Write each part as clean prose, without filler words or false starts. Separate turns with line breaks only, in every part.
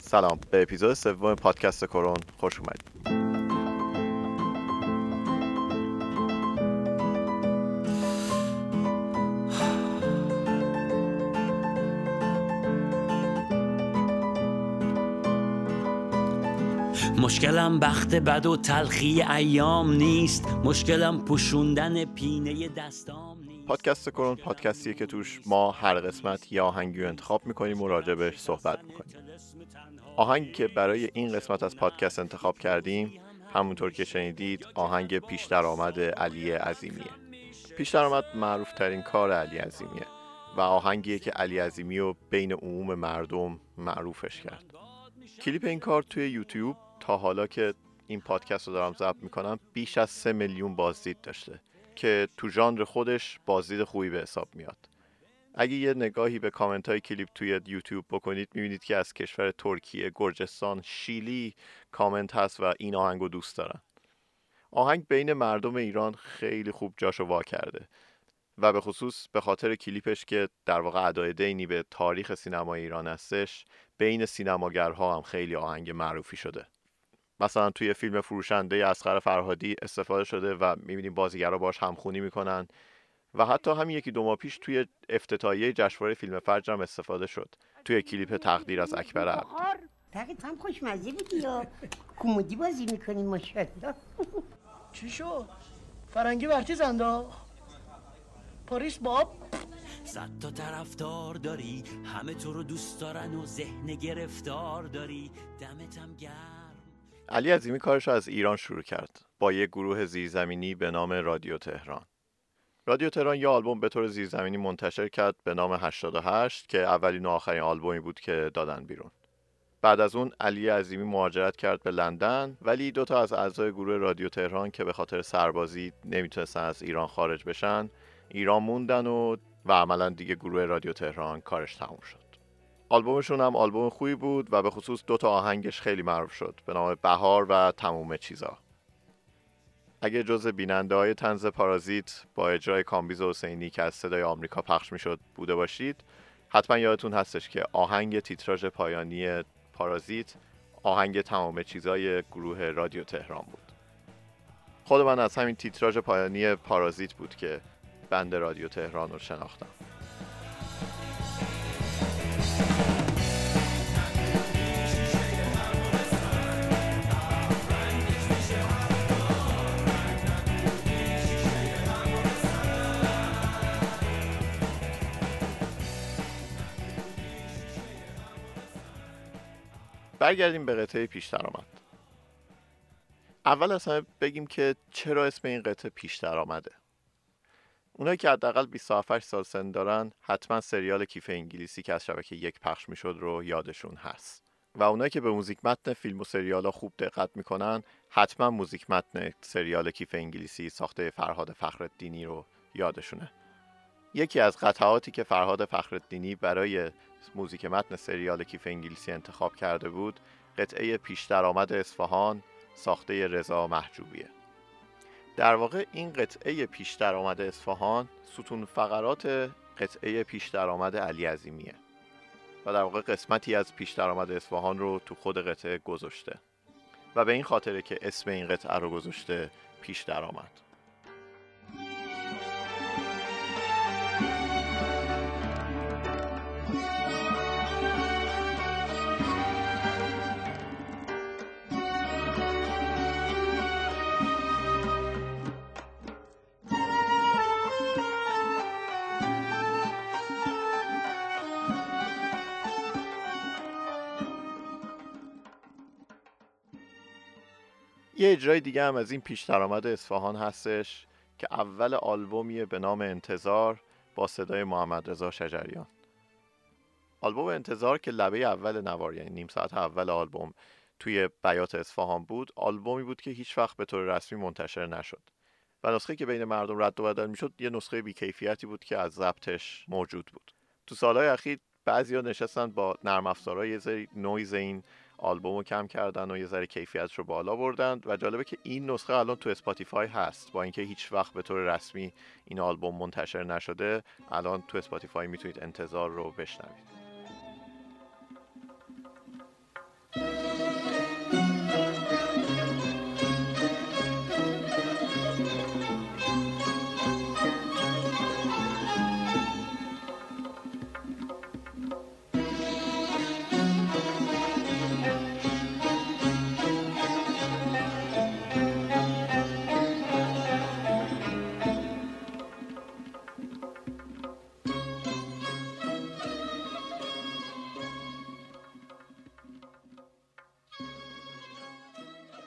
سلام، به اپیزود سوم پادکست کرون خوش اومدید.
مشکلم بخت بد و تلخی ایام نیست، مشکلم پوشوندن پینه دستام نیست.
پادکست کرون پادکستیه که توش ما هر قسمت یه آهنگی رو انتخاب میکنیم و راجبش صحبت میکنیم. آهنگی که برای این قسمت از پادکست انتخاب کردیم همونطور که شنیدید آهنگ پیش درآمد علی عظیمیه. پیش درآمد معروف ترین کار علی عظیمیه و آهنگیه که علی عظیمی رو بین عموم مردم معروفش کرد. کلیپ این کار توی یوتیوب تا حالا که این پادکست رو دارم ضبط میکنم بیش از 3 میلیون بازدید داشته که تو ژانر خودش بازدید خوبی به حساب میاد. اگه یه نگاهی به کامنت های کلیپ توی یوتیوب بکنید میبینید که از کشور ترکیه، گرجستان، شیلی کامنت هست و این آهنگ رو دوست دارن. آهنگ بین مردم ایران خیلی خوب جاشو وا کرده و به خصوص به خاطر کلیپش که در واقع ادای دینی به تاریخ سینمای ایران هستش بین سینماگرها هم خیلی آهنگ معروفی شده. مثلا توی فیلم فروشنده اصغر فرهادی استفاده شده و میبینیم بازیگرا باش همخونی میکنن و حتی همین یکی دو ماه پیش توی افتتاحیه جشنواره فیلم فجر هم استفاده شد توی کلیپ تقدیر از اکبر عبدی.
تقیت هم خوشمزه بودی یا کمدی بازی میکنین ماشاءالله.
چی شد؟ فرنگی برچیز انداخت پاریس باب
100 تا طرفدار داری، همه تو رو دوست دارن و ذهن گرفتار داری، دمتم گرم.
علی عظیمی کارش از ایران شروع کرد با یک گروه زیرزمینی به نام رادیو تهران. رادیو تهران یه آلبوم به طور زیرزمینی منتشر کرد به نام 88 که اولین و آخرین آلبومی بود که دادن بیرون. بعد از اون علی عظیمی مهاجرت کرد به لندن، ولی 2 تا از اعضای گروه رادیو تهران که به خاطر سربازی نمیتونستن از ایران خارج بشن ایران موندن و عملا دیگه گروه رادیو تهران کارش تموم شد. آلبومشون هم آلبوم خوبی بود و به خصوص 2 تا آهنگش خیلی معروف شد به نام بهار و تموم چیزا. اگه جز بیننده‌های طنز پارازیت با اجرای کامبیز حسینی که از صدای آمریکا پخش میشد بوده باشید، حتما یادتون هستش که آهنگ تیتراژ پایانی پارازیت آهنگ تمام چیزای گروه رادیو تهران بود. خود من از همین تیتراژ پایانی پارازیت بود که بند رادیو تهران رو شناختم. برگردیم به قطعه پیش درآمد. اول از همه بگیم که چرا اسم این قطعه پیش درآمده. اونایی که حداقل 27 سال سن دارن حتما سریال کیف انگلیسی که از شبکه 1 پخش میشد رو یادشون هست و اونایی که به موزیک متن فیلم و سریالا خوب دقت میکنن حتما موزیک متن سریال کیف انگلیسی ساخته فرهاد فخرالدینی رو یادشونه. یکی از قطعاتی که فرهاد فخرالدینی برای موزیک متن سریال کیف انگلیسی انتخاب کرده بود قطعه پیش درآمد اصفهان ساخته رضا محجوبیه. در واقع این قطعه پیش درآمد اصفهان ستون فقرات قطعه پیش درآمد علی عظیمیه و در واقع قسمتی از پیش درآمد اصفهان رو تو خود قطعه گذاشته و به این خاطره که اسم این قطعه رو گذاشته پیش درآمد. یه اجرای دیگه هم از این پیش درآمد اصفهان هستش که اول آلبومیه به نام انتظار با صدای محمد رضا شجریان. آلبوم انتظار که لبه اول نوار یعنی نیم ساعت اول آلبوم توی بیات اصفهان بود، آلبومی بود که هیچ وقت به طور رسمی منتشر نشد و نسخه که بین مردم رد و بدل میشد یه نسخه بی‌کیفیتی بود که از ضبطش موجود بود. تو سالهای اخیر بعضیا نشستن با نرم افزارهای یه سری نویز این آلبومو کم کردن و یه ذره کیفیتش رو بالا بردن و جالبه که این نسخه الان تو اسپاتیفای هست با اینکه هیچ وقت به طور رسمی این آلبوم منتشر نشده. الان تو اسپاتیفای میتونید انتظار رو بشنوید.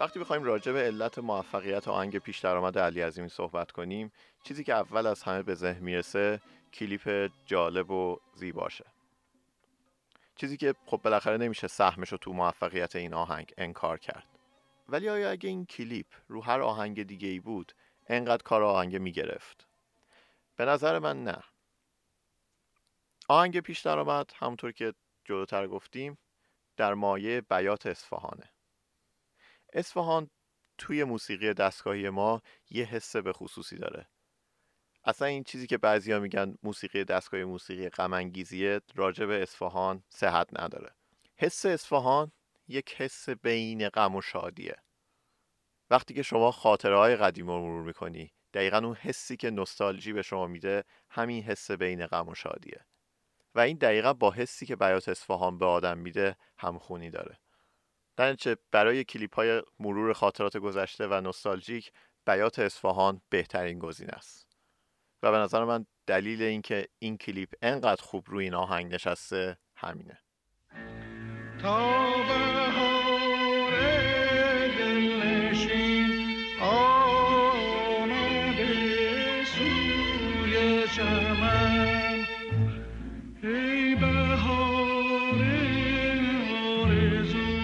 وقتی بخوایم راجع به علت موفقیت آهنگ پیش درآمد علی عظیمی صحبت کنیم، چیزی که اول از همه به ذهن میرسه کلیپ جالب و زیباشه. چیزی که خب بالاخره نمیشه سهمشو تو موفقیت این آهنگ انکار کرد. ولی آیا اگه این کلیپ رو هر آهنگ دیگه ای بود انقدر کار آهنگ میگرفت؟ به نظر من نه. آهنگ پیش درآمد همونطور که جلوتر گفتیم در مایه بیات اصفهانه. اصفهان توی موسیقی دستگاهی ما یه حس به خصوصی داره. اصلا این چیزی که بعضیا میگن موسیقی دستگاهی موسیقی غم انگیزیه راجع به اصفهان صحت نداره. حس اصفهان یک حس بین غم و شادیه. وقتی که شما خاطره های قدیم رو مرور میکنی، دقیقاً اون حسی که نوستالژی به شما میده همین حس بین غم و شادیه و این دقیقاً با حسی که بیات اصفهان به آدم میده همخونی داره. در نتیجه برای کلیپ های مرور خاطرات گذشته و نوستالژیک بیات اصفهان بهترین گزینه است و به نظر من دلیل این که این کلیپ انقدر خوب روی این آهنگ نشسته همینه.
تا بهار دلنشین آمده سوی چمن، ای بهار آرزو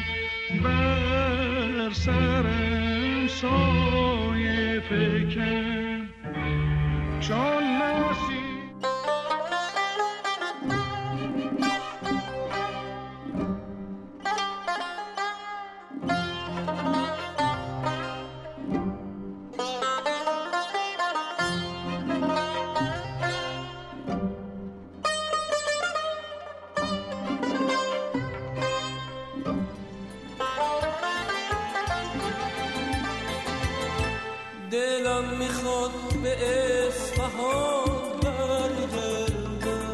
بر سرم سایه فکن، چون نسیم
دلم میخواد به اصفهان برگردم،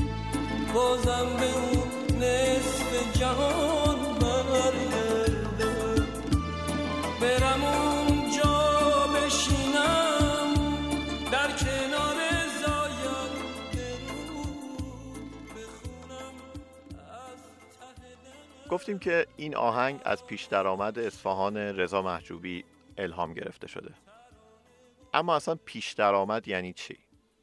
بازم به اون نصف جهان برگردم، برم اونجا بشینم در کنار زاینده رود بخونم از ته دلم.
گفتیم که این آهنگ از پیش درآمد اصفهان رضا محجوبی الهام گرفته شده. اما اصلا پیش درآمد یعنی چی؟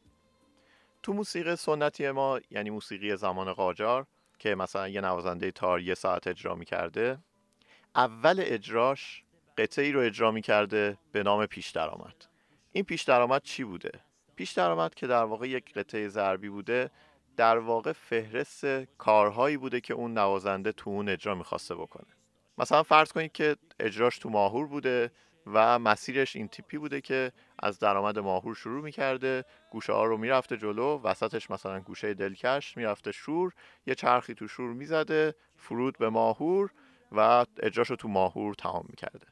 تو موسیقی سنتی ما، یعنی موسیقی زمان قاجار که مثلا یه نوازنده تار 1 ساعت اجرا می‌کرده، اول اجراش قطعه‌ای رو اجرا می‌کرده به نام پیش درآمد. این پیش درآمد چی بوده؟ پیش درآمد که در واقع یک قطعه ضربی بوده، در واقع فهرست کارهایی بوده که اون نوازنده تو اون اجرا می‌خواسته بکنه. مثلا فرض کنید که اجراش تو ماهور بوده و مسیرش این تیپی بوده که از درآمد ماهور شروع می‌کرده، گوشه ها رو میرفته جلو، وسطش مثلا گوشه دلکش میرفته شور، یه چرخی تو شور میزده، فرود به ماهور و اجراشو تو ماهور تمام می‌کرده.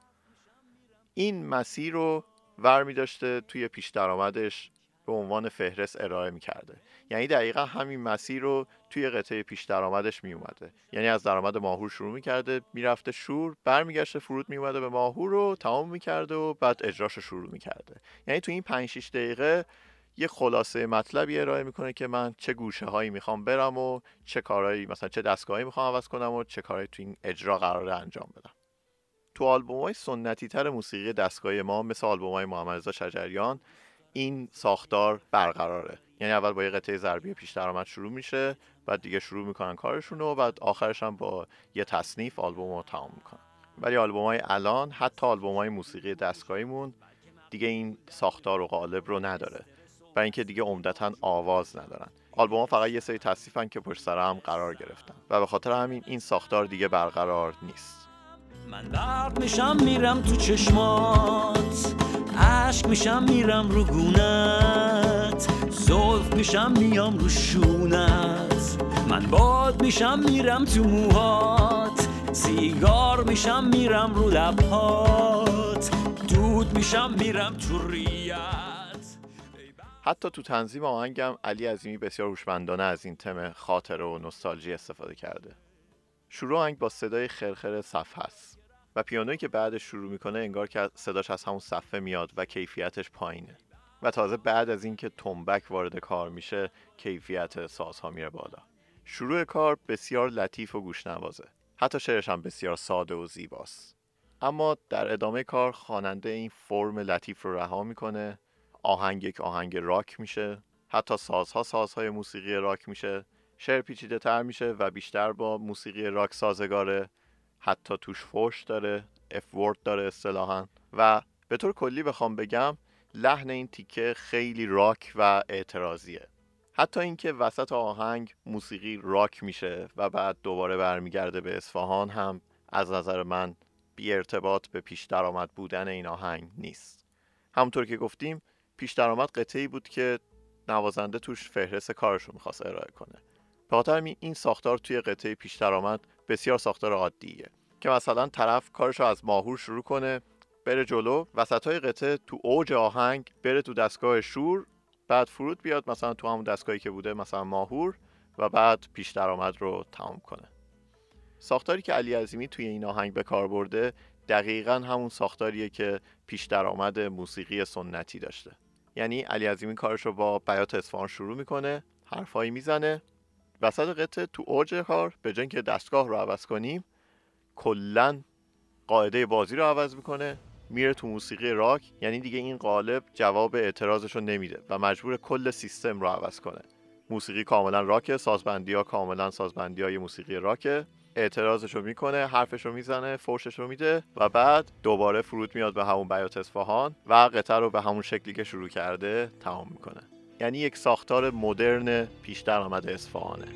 این مسیر رو ور می‌داشته توی پیش درآمدش به عنوان فهرست ارائه می‌کرده. یعنی دقیقا همین مسیر رو توی قطعه پیش درآمدش میومده. یعنی از درآمد ماهور شروع می‌کرده، میرفته شور، برمیگشته فرود میومده به ماهور رو تمام می‌کرده و بعد اجراشو شروع می‌کرده. یعنی تو این 5-6 دقیقه یه خلاصه مطلبی ارائه میکنه که من چه گوشه هایی میخوام برم و چه کارهایی، مثلا چه دستگاهی میخوام عوض کنم و چه کارهایی تو این اجرا قراره انجام بدم. تو آلبوم‌های سنتی تر موسیقی دستگاهی ما مثل آلبوم‌های محمد رضا شجریان این ساختار برقراره. یعنی اول با یه قطعه ضربی پیش درآمد شروع میشه، بعد دیگه شروع میکنن کارشون و بعد آخرش هم با یه تصنیف آلبوم رو تمام میکنن. ولی آلبوم‌های الان، حتی آلبوم‌های موسیقی دستگاهیمون دیگه این ساختار و قالب رو نداره، برای اینکه دیگه عمدتاً آواز ندارن. آلبوم‌ها فقط یه سری تصنیفن که پشت سر هم قرار گرفتن و به خاطر همین این ساختار دیگه برقرار نیست.
من برق میشم میرم تو چشمات، عشق میشم میرم رو گونت، زلف میشم میام رو شونت، من باد میشم میرم تو موهات، سیگار میشم میرم رو لبهات، دود میشم میرم تو ریت.
حتی تو تنظیم آهنگم علی عظیمی بسیار هوشمندانه از این تم خاطره و نوستالژی استفاده کرده. شروع آهنگ با صدای خرخر صف هست و پیانویی که بعدش شروع میکنه انگار که صداش از همون صفه میاد و کیفیتش پایینه و تازه بعد از این که تنبک وارد کار میشه کیفیت سازها میره بالا. شروع کار بسیار لطیف و گوشنوازه، حتی شعرش هم بسیار ساده و زیباست. اما در ادامه کار خواننده این فرم لطیف رو رها میکنه، آهنگ یک آهنگ راک میشه، حتی سازهای موسیقی راک میشه، شعر پیچیده تر میشه و بیشتر با موسیقی راک سازگاره، حتی توش فوش داره، اف ورد داره اصطلاحاً. و به طور کلی بخوام بگم لحن این تیکه خیلی راک و اعتراضیه. حتی اینکه وسط آهنگ موسیقی راک میشه و بعد دوباره برمیگرده به اصفهان هم از نظر من بی ارتباط به پیش درآمد بودن این آهنگ نیست. همونطور که گفتیم پیش درآمد قطعه‌ای بود که نوازنده توش فهرست کارشو میخواست ارائه کنه. به خاطر این ساختار توی قطعه پیش درآمد بسیار ساختار عادیه که مثلا طرف کارشو از ماهور شروع کنه، بره جلو، وسطای قطعه تو اوج آهنگ بره تو دستگاه شور، بعد فرود بیاد مثلا تو همون دستگاهی که بوده مثلا ماهور و بعد پیش درآمد رو تمام کنه. ساختاری که علی عظیمی توی این آهنگ به کار برده دقیقاً همون ساختاریه که پیش درآمد موسیقی سنتی داشته. یعنی علی عظیمی کارشو با بیات اصفهان شروع میکنه، حرفایی میزنه، وسط قطعه تو اوج کار به جای اینکه دستگاه رو عوض کنیم کلاً قاعده بازی رو عوض میکنه، میره تو موسیقی راک. یعنی دیگه این قالب جواب اعتراضشو نمیده و مجبور کل سیستم رو عوض کنه. موسیقی کاملا راکه، سازبندی‌ها کاملا سازبندی‌های موسیقی راکه، اعتراضشو میکنه، حرفشو میزنه، فوششو میده و بعد دوباره فرود میاد به همون بیات اصفهان و قطعه رو به همون شکلی که شروع کرده تمام میکنه. یعنی یک ساختار مدرن پیش درآمد اصفهانه.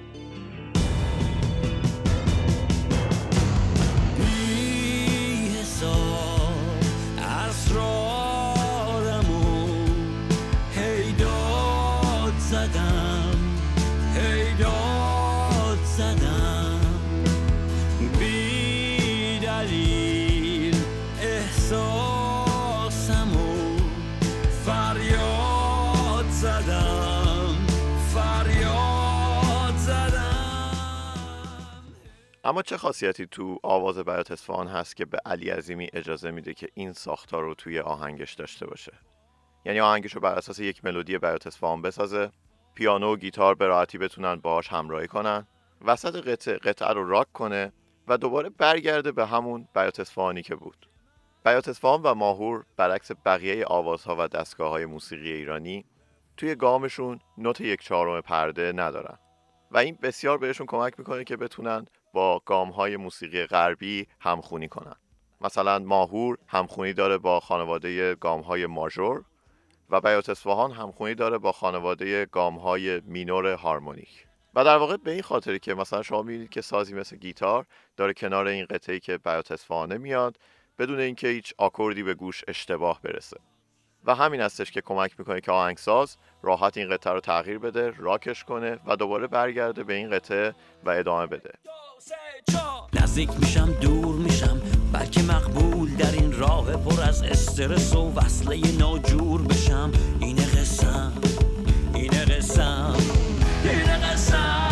اما چه خاصیتی تو آواز بیات اصفهان هست که به علی عظیمی اجازه میده که این ساختار رو توی آهنگش داشته باشه؟ یعنی آهنگش رو بر اساس یک ملودی بیات اصفهان بسازه، پیانو و گیتار به راحتی بتونن باهاش همراهی کنن، وسط قطعه رو راک کنه و دوباره برگرده به همون بیات اصفهانی که بود. بیات اصفهان و ماهور برعکس بقیه آوازها و دستگاه‌های موسیقی ایرانی توی گامشون نوت 1/4 پرده ندارن و این بسیار بهشون کمک میکنه که بتونن با گام‌های موسیقی غربی همخونی کنن. مثلا ماهور همخونی داره با خانواده گام‌های ماژور و بیات اصفهان همخونی داره با خانواده گام‌های مینور هارمونیک. و در واقع به این خاطری که مثلا شما می‌بینید که سازی مثل گیتار داره کنار این قطعه‌ای که بیات اصفهانه میاد بدون اینکه هیچ آکوردی به گوش اشتباه برسه. و همین هستش که کمک میکنه که آهنگساز راحت این قطعه رو تغییر بده، راکش کنه و دوباره برگرده به این قطعه و ادامه بده.
نزدیک میشم دور میشم، بلکه مقبول در این راه پر از استرس و وصله ناجور بشم. اینه قسم، اینه قسم، اینه قسم.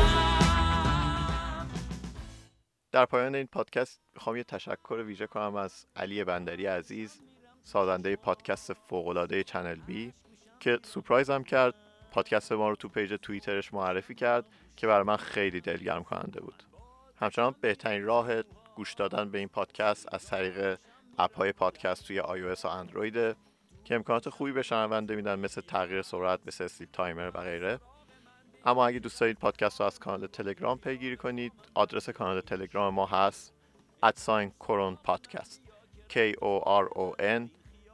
در پایان این پادکست میخوام یه تشکر ویژه کنم از علی بندری عزیز، سازنده پادکست فوق‌العاده چنل بی که سورپرایزم کرد، پادکست ما رو تو پیج توییترش معرفی کرد که برای من خیلی دلگرم کننده بود. همچنان بهترین راه گوش دادن به این پادکست از طریق اپ‌های پادکست توی iOS و اندروید که امکانات خوبی به شنونده میدن، مثل تغییر سرعت، مثل اسلیپ تایمر و غیره. اما اگه دوست دارید پادکست رو از کانال تلگرام پیگیری کنید، آدرس کانال تلگرام ما هست @koron podcast KORON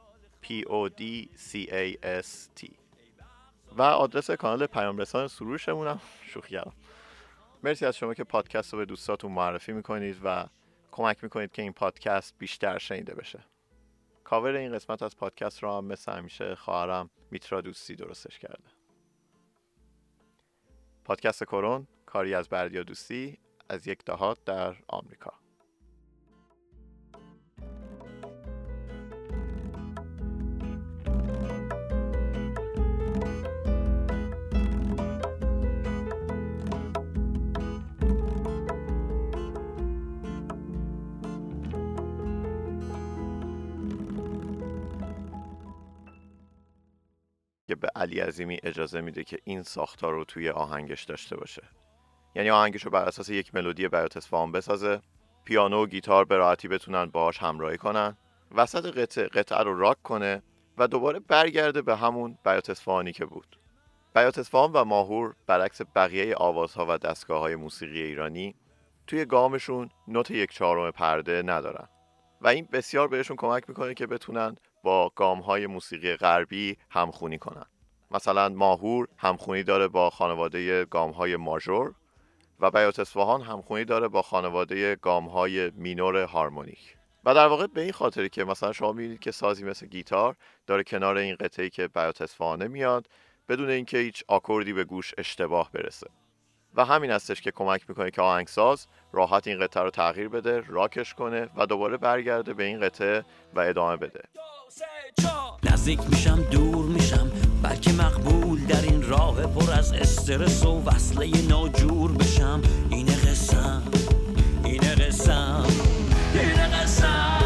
PODCAST و آدرس کانال پیام رسان سروشمون هم شوخی کردم. مرسی از شما که پادکست رو به دوستاتون معرفی میکنید و کمک میکنید که این پادکست بیشتر شنیده بشه. کاور این قسمت از پادکست رو هم مثل همیشه خواهرم میترا دوستی درستش کرده. پادکست کرون، کاری از بردیا دوستی از یک دهات در آمریکا. که به علی عظیمی اجازه میده که این ساختار رو توی آهنگش داشته باشه. یعنی آهنگش رو بر اساس یک ملودی بیات اصفهان بسازه، پیانو و گیتار به راحتی بتونن باهاش همراهی کنن. وسط قطعه رو راک کنه و دوباره برگرده به همون بیات اصفهانی که بود. بیات اصفهان و ماهور برعکس بقیه آوازها و دستگاه‌های موسیقی ایرانی توی گامشون نوت 1/4 پرده ندارن و این بسیار بهشون کمک میکنه که بتونن با گام‌های موسیقی غربی همخونی کنن. مثلا ماهور همخونی داره با خانواده گام‌های ماژور و بیات اصفهان همخونی داره با خانواده گام‌های مینور هارمونیک. و در واقع به این خاطری که مثلا شما می‌بینید که سازی مثل گیتار داره کنار این قطعه‌ای که بیات اصفهانه میاد بدون اینکه هیچ آکوردی به گوش اشتباه برسه. و همین هستش که کمک میکنه که آهنگساز راحت این قطعه رو تغییر بده، راکش کنه و دوباره برگرده به این قطعه و ادامه بده.
نزدیک میشم دور میشم، بلکه مقبول در این راه پر از استرس و وصله ناجور بشم. اینه قسم، اینه قسم، اینه قسم.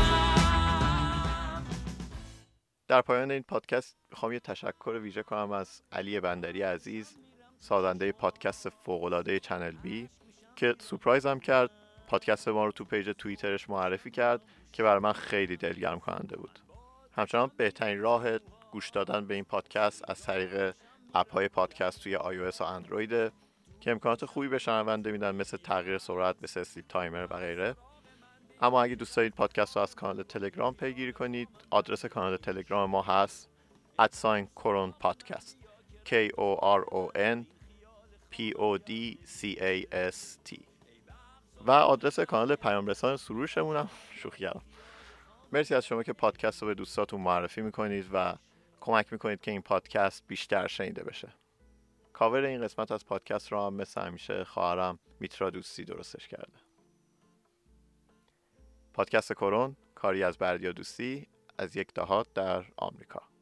در پایان این پادکست میخوام یه تشکر ویژه کنم از علی بندری عزیز، سازنده پادکست فوق‌العاده چنل بی، که سورپرایزم کرد، پادکست ما رو تو پیج توییترش معرفی کرد که برای من خیلی دلگرم کننده بود. همچنان بهترین راه گوش دادن به این پادکست از طریق اپ‌های پادکست توی iOS و اندروید که امکانات خوبی به شنونده میدن، مثل تغییر سرعت، مثل اسلیپ تایمر و غیره. اما اگه دوست دارید پادکست رو از کانال تلگرام پیگیری کنید، آدرس کانال تلگرام ما هست @koron podcast KORON PODCAST و آدرس کانال پیام رسان سروشمون هم شوخی کردم. مرسی از شما که پادکست رو به دوستاتون معرفی میکنید و کمک میکنید که این پادکست بیشتر شنیده بشه. کاور این قسمت از پادکست رو هم مثل همیشه خواهرم میترا دوستی درستش کرده. پادکست کرون، کاری از بردیا دوستی از یک دهات در آمریکا.